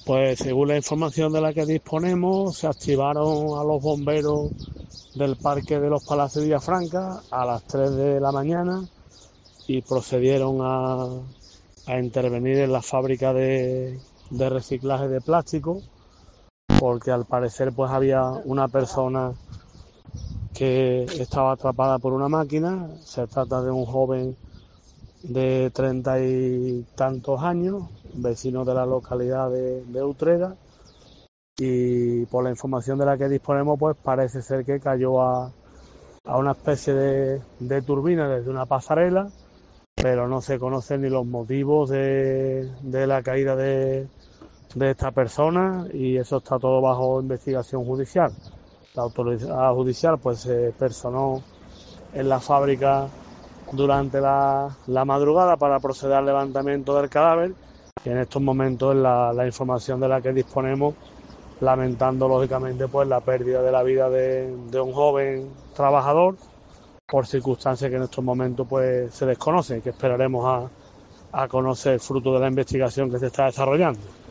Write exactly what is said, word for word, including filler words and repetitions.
Pues según la información de la que disponemos, se activaron a los bomberos del Parque de los Palacios de Villafranca a las tres de la mañana y procedieron a, a intervenir en la fábrica de, de reciclaje de plástico, porque al parecer pues había una persona que estaba atrapada por una máquina. Se trata de un joven de treinta y tantos años, vecino de la localidad de, de Utrera, y por la información de la que disponemos pues parece ser que cayó a, a una especie de, de turbina desde una pasarela, pero no se conocen ni los motivos de, de la caída de, de esta persona, y eso está todo bajo investigación judicial. La autoridad judicial pues se personó en la fábrica durante la, la madrugada para proceder al levantamiento del cadáver, y en estos momentos la, la información de la que disponemos, lamentando lógicamente pues la pérdida de la vida de, de un joven trabajador por circunstancias que en estos momentos pues se desconocen y que esperaremos a, a conocer fruto de la investigación que se está desarrollando.